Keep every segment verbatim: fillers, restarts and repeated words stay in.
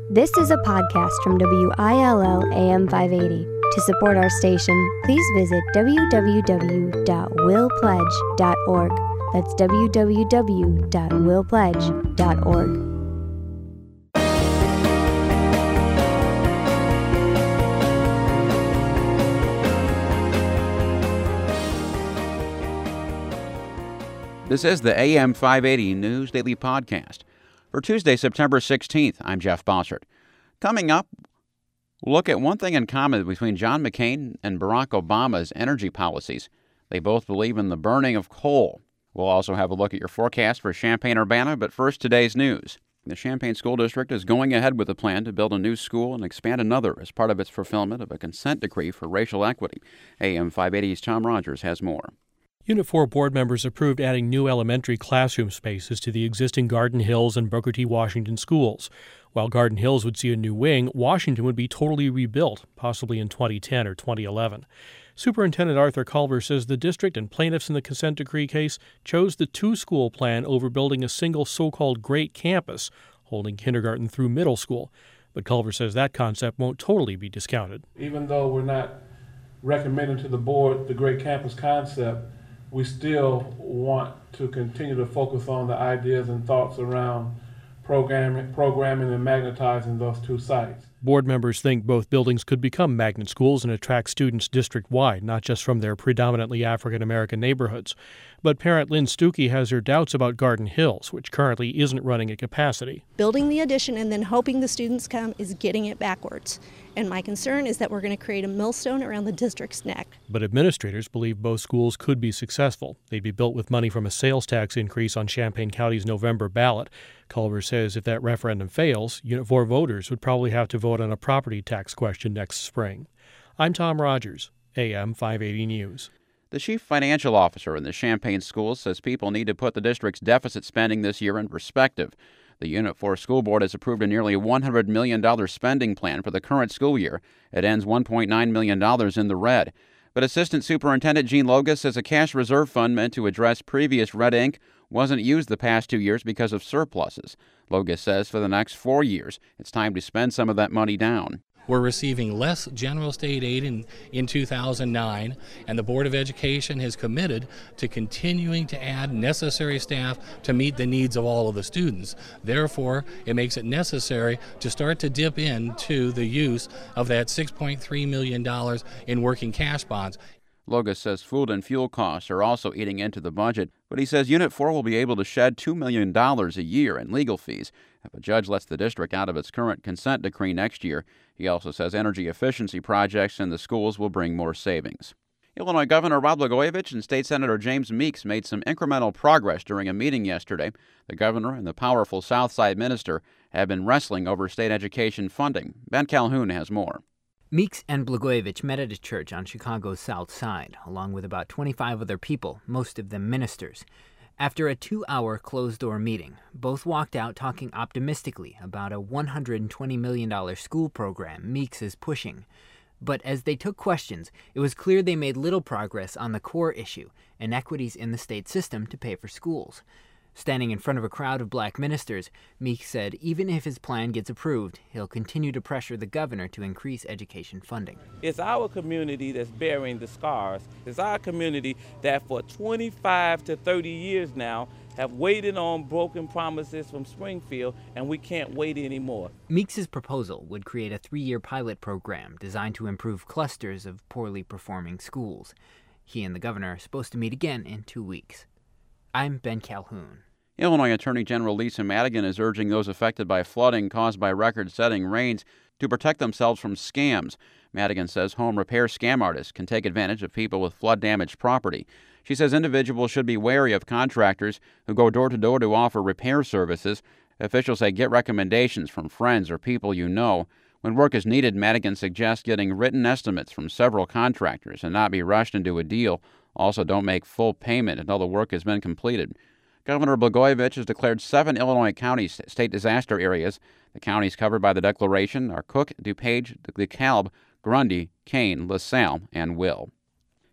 This is a podcast from W I L L A M five eighty. To support our station, please visit w w w dot will pledge dot org. That's w w w dot will pledge dot org. This is the A M five eighty News Daily Podcast. For Tuesday, September sixteenth, I'm Jeff Bossert. Coming up, we'll look at one thing in common between John McCain and Barack Obama's energy policies. They both believe in the burning of coal. We'll also have a look at your forecast for Champaign-Urbana, but first, today's news. The Champaign School District is going ahead with a plan to build a new school and expand another as part of its fulfillment of a consent decree for racial equity. A M five eighty's Tom Rogers has more. Unit four board members approved adding new elementary classroom spaces to the existing Garden Hills and Booker T. Washington schools. While Garden Hills would see a new wing, Washington would be totally rebuilt, possibly in twenty ten or twenty eleven. Superintendent Arthur Culver says the district and plaintiffs in the consent decree case chose the two-school plan over building a single so-called great campus, holding kindergarten through middle school. But Culver says that concept won't totally be discounted. Even though we're not recommending to the board the great campus concept, we still want to continue to focus on the ideas and thoughts around programming, programming and magnetizing those two sites. Board members think both buildings could become magnet schools and attract students district-wide, not just from their predominantly African-American neighborhoods. But parent Lynn Stuckey has her doubts about Garden Hills, which currently isn't running at capacity. Building the addition and then hoping the students come is getting it backwards. And my concern is that we're going to create a millstone around the district's neck. But administrators believe both schools could be successful. They'd be built with money from a sales tax increase on Champaign County's November ballot. Culver says if that referendum fails, Unit four voters would probably have to vote on a property tax question next spring. I'm Tom Rogers, A M five eighty News. The chief financial officer in the Champaign schools says people need to put the district's deficit spending this year in perspective. The Unit four School Board has approved a nearly one hundred million dollars spending plan for the current school year. It ends one point nine million dollars in the red. But Assistant Superintendent Gene Logus says a cash reserve fund meant to address previous red ink wasn't used the past two years because of surpluses. Logus says for the next four years, it's time to spend some of that money down. We're receiving less general state aid in, in two thousand nine, and the Board of Education has committed to continuing to add necessary staff to meet the needs of all of the students. Therefore, it makes it necessary to start to dip into the use of that six point three million dollars in working cash bonds. Logus says food and fuel costs are also eating into the budget, but he says Unit four will be able to shed two million dollars a year in legal fees if a judge lets the district out of its current consent decree next year. He also says energy efficiency projects in the schools will bring more savings. Illinois Governor Rod Blagojevich and State Senator James Meeks made some incremental progress during a meeting yesterday. The governor and the powerful Southside minister have been wrestling over state education funding. Ben Calhoun has more. Meeks and Blagojevich met at a church on Chicago's South Side, along with about twenty-five other people, most of them ministers. After a two-hour closed-door meeting, both walked out talking optimistically about a one hundred twenty million dollars school program Meeks is pushing. But as they took questions, it was clear they made little progress on the core issue, inequities in the state system to pay for schools. Standing in front of a crowd of black ministers, Meeks said even if his plan gets approved, he'll continue to pressure the governor to increase education funding. It's our community that's bearing the scars. It's our community that for twenty-five to thirty years now have waited on broken promises from Springfield, and we can't wait anymore. Meeks's proposal would create a three-year pilot program designed to improve clusters of poorly performing schools. He and the governor are supposed to meet again in two weeks. I'm Ben Calhoun. Illinois Attorney General Lisa Madigan is urging those affected by flooding caused by record-setting rains to protect themselves from scams. Madigan says home repair scam artists can take advantage of people with flood-damaged property. She says individuals should be wary of contractors who go door-to-door to offer repair services. Officials say get recommendations from friends or people you know. When work is needed, Madigan suggests getting written estimates from several contractors and not be rushed into a deal. Also, don't make full payment until the work has been completed. Governor Blagojevich has declared seven Illinois counties state disaster areas. The counties covered by the declaration are Cook, DuPage, DeKalb, Grundy, Kane, LaSalle, and Will.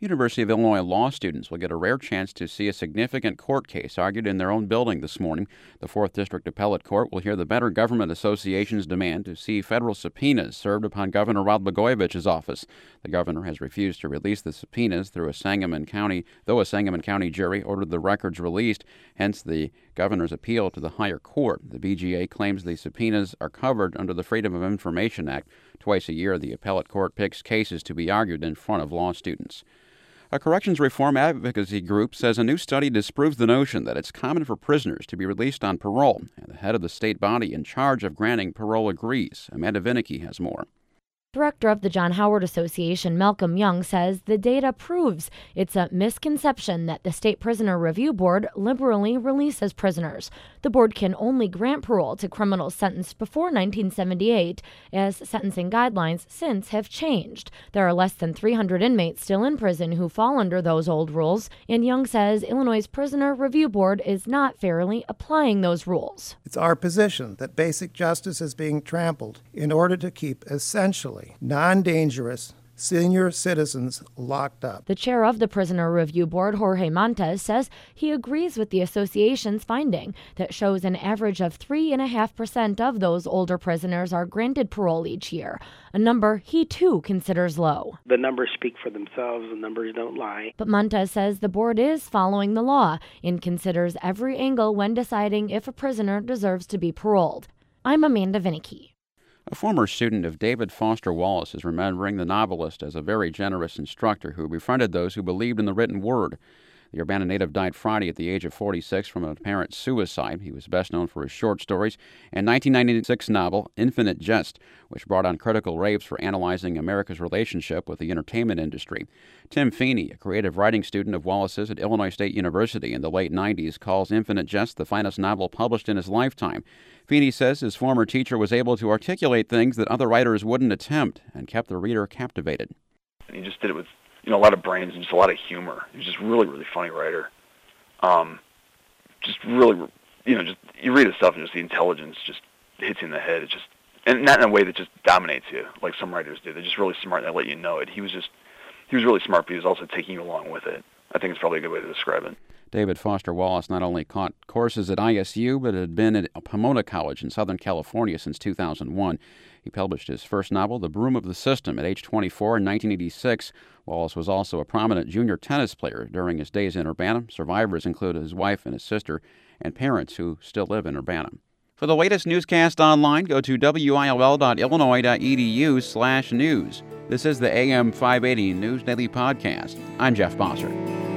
University of Illinois law students will get a rare chance to see a significant court case argued in their own building this morning. The fourth District Appellate Court will hear the Better Government Association's demand to see federal subpoenas served upon Governor Rod Blagojevich's office. The governor has refused to release the subpoenas through a Sangamon County, though a Sangamon County jury ordered the records released, hence the governor's appeal to the higher court. The B G A claims the subpoenas are covered under the Freedom of Information Act. Twice a year, the appellate court picks cases to be argued in front of law students. A corrections reform advocacy group says a new study disproves the notion that it's common for prisoners to be released on parole, and the head of the state body in charge of granting parole agrees. Amanda Vinicky has more. Director of the John Howard Association, Malcolm Young, says the data proves it's a misconception that the State Prisoner Review Board liberally releases prisoners. The board can only grant parole to criminals sentenced before nineteen seventy-eight, as sentencing guidelines since have changed. There are less than three hundred inmates still in prison who fall under those old rules, and Young says Illinois' Prisoner Review Board is not fairly applying those rules. It's our position that basic justice is being trampled in order to keep essentially non-dangerous senior citizens locked up. The chair of the Prisoner Review Board, Jorge Montes, says he agrees with the association's finding that shows an average of three point five percent of those older prisoners are granted parole each year, a number he too considers low. The numbers speak for themselves. The numbers don't lie. But Montes says the board is following the law and considers every angle when deciding if a prisoner deserves to be paroled. I'm Amanda Vinicky. A former student of David Foster Wallace is remembering the novelist as a very generous instructor who befriended those who believed in the written word. The Urbana native died Friday at the age of forty-six from an apparent suicide. He was best known for his short stories and nineteen ninety-six novel Infinite Jest, which brought on critical raves for analyzing America's relationship with the entertainment industry. Tim Feeney, a creative writing student of Wallace's at Illinois State University in the late nineties, calls Infinite Jest the finest novel published in his lifetime. Feeney says his former teacher was able to articulate things that other writers wouldn't attempt and kept the reader captivated. And he just did it with, you know, a lot of brains and just a lot of humor. He was just really, really funny writer. Um, just really, you know, just you read his stuff and just the intelligence just hits you in the head. It's just, and not in a way that just dominates you like some writers do. They're just really smart and they let you know it. He was just, he was really smart, but he was also taking you along with it. I think it's probably a good way to describe it. David Foster Wallace not only taught courses at I S U, but had been at Pomona College in Southern California since two thousand one. He published his first novel, The Broom of the System, at age twenty-four in nineteen eighty-six. Wallace was also a prominent junior tennis player during his days in Urbana. Survivors include his wife and his sister, and parents who still live in Urbana. For the latest newscast online, go to W I L L dot illinois dot e d u slash news. This is the A M five eighty News Daily Podcast. I'm Jeff Bossert.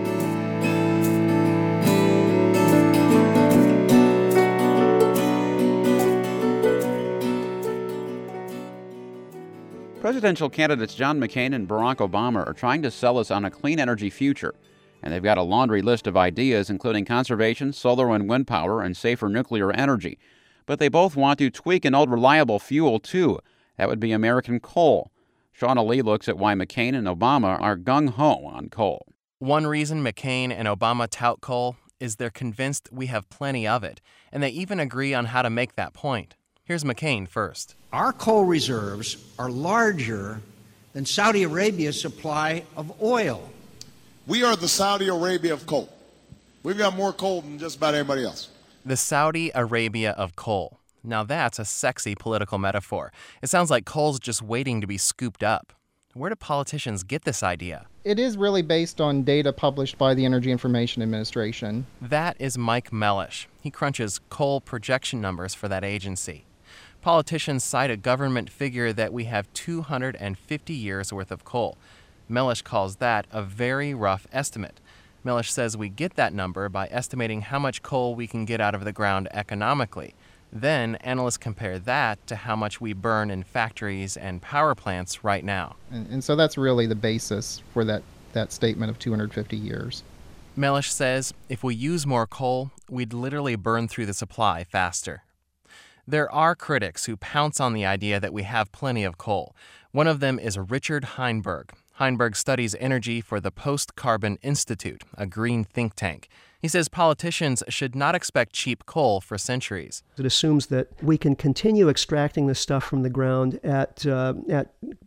Presidential candidates John McCain and Barack Obama are trying to sell us on a clean energy future, and they've got a laundry list of ideas including conservation, solar and wind power, and safer nuclear energy. But they both want to tweak an old reliable fuel, too. That would be American coal. Shauna Lee looks at why McCain and Obama are gung-ho on coal. One reason McCain and Obama tout coal is they're convinced we have plenty of it, and they even agree on how to make that point. Here's McCain first. Our coal reserves are larger than Saudi Arabia's supply of oil. We are the Saudi Arabia of coal. We've got more coal than just about anybody else. The Saudi Arabia of coal. Now that's a sexy political metaphor. It sounds like coal's just waiting to be scooped up. Where do politicians get this idea? It is really based on data published by the Energy Information Administration. That is Mike Mellish. He crunches coal projection numbers for that agency. Politicians cite a government figure that we have two hundred fifty years worth of coal. Mellish calls that a very rough estimate. Mellish says we get that number by estimating how much coal we can get out of the ground economically. Then analysts compare that to how much we burn in factories and power plants right now. And, and so that's really the basis for that, that statement of two hundred fifty years. Mellish says if we use more coal, we'd literally burn through the supply faster. There are critics who pounce on the idea that we have plenty of coal. One of them is Richard Heinberg. Heinberg studies energy for the Post-Carbon Institute, a green think tank. He says politicians should not expect cheap coal for centuries. It assumes that we can continue extracting this stuff from the ground at uh, at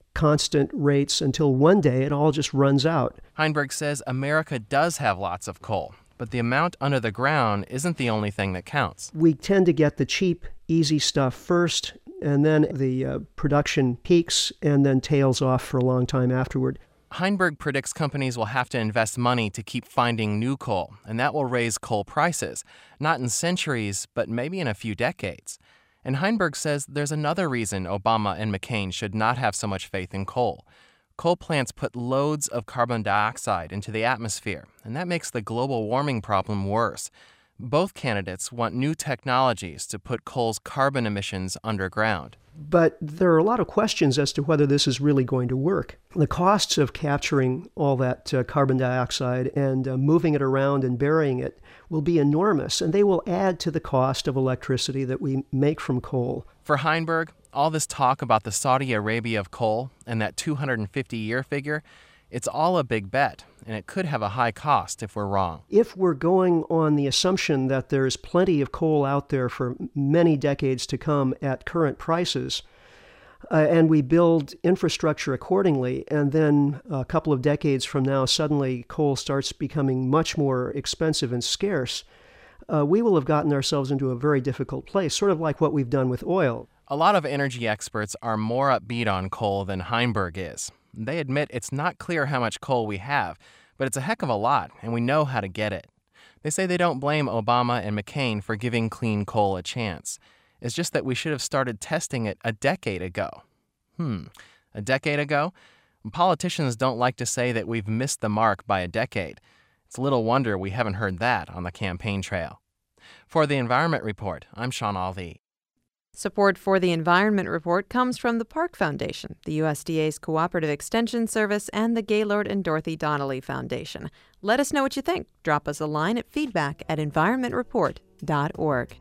constant rates until one day it all just runs out. Heinberg says America does have lots of coal, but the amount under the ground isn't the only thing that counts. We tend to get the cheap, easy stuff first, and then the uh, production peaks and then tails off for a long time afterward. Heinberg predicts companies will have to invest money to keep finding new coal, and that will raise coal prices, not in centuries, but maybe in a few decades. And Heinberg says there's another reason Obama and McCain should not have so much faith in coal. Coal plants put loads of carbon dioxide into the atmosphere, and that makes the global warming problem worse. Both candidates want new technologies to put coal's carbon emissions underground. But there are a lot of questions as to whether this is really going to work. The costs of capturing all that uh, carbon dioxide and uh, moving it around and burying it will be enormous, and they will add to the cost of electricity that we make from coal. For Heinberg, all this talk about the Saudi Arabia of coal and that two hundred fifty year figure, it's all a big bet, and it could have a high cost if we're wrong. If we're going on the assumption that there's plenty of coal out there for many decades to come at current prices, uh, and we build infrastructure accordingly, and then a couple of decades from now, suddenly coal starts becoming much more expensive and scarce, uh, we will have gotten ourselves into a very difficult place, sort of like what we've done with oil. A lot of energy experts are more upbeat on coal than Heinberg is. They admit it's not clear how much coal we have, but it's a heck of a lot, and we know how to get it. They say they don't blame Obama and McCain for giving clean coal a chance. It's just that we should have started testing it a decade ago. Hmm, a decade ago? Politicians don't like to say that we've missed the mark by a decade. It's little wonder we haven't heard that on the campaign trail. For the Environment Report, I'm Sean Alvey. Support for the Environment Report comes from the Park Foundation, the U S D A's Cooperative Extension Service, and the Gaylord and Dorothy Donnelly Foundation. Let us know what you think. Drop us a line at feedback at environment report dot org.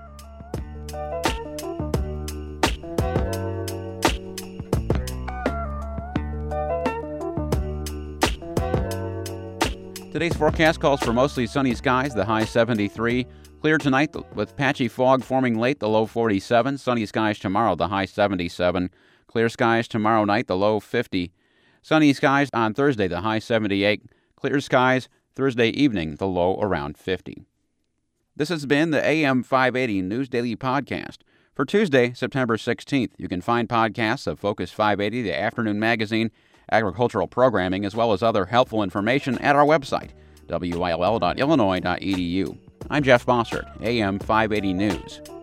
Today's forecast calls for mostly sunny skies, the high seventy-three. Clear tonight with patchy fog forming late, the low forty-seven. Sunny skies tomorrow, the high seventy-seven. Clear skies tomorrow night, the low fifty. Sunny skies on Thursday, the high seventy-eight. Clear skies Thursday evening, the low around fifty. This has been the A M five eighty News Daily Podcast. For Tuesday, September sixteenth, you can find podcasts of Focus five eighty, the afternoon magazine, agricultural programming, as well as other helpful information at our website, W I L L dot illinois dot e d u. I'm Jeff Bossert, A M five eighty News.